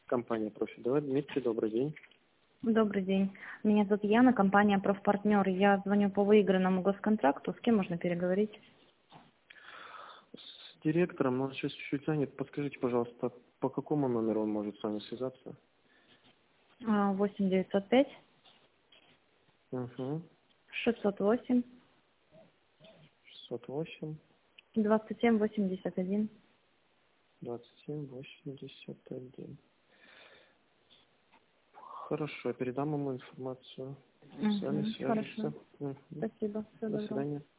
Компания «Профи». Давай, Дмитрий, добрый день. Добрый день. Меня зовут Яна, компания «Профпартнер». Я звоню по выигранному госконтракту. С кем можно переговорить? С директором, но он сейчас чуть-чуть занят. Подскажите, пожалуйста, по какому номеру он может с вами связаться? 8 905 Угу. 608 608 27 81. 27 81. Хорошо, я передам ему информацию. С вами свяжутся. Хорошо. Угу. Спасибо. Всего До доброго. свидания.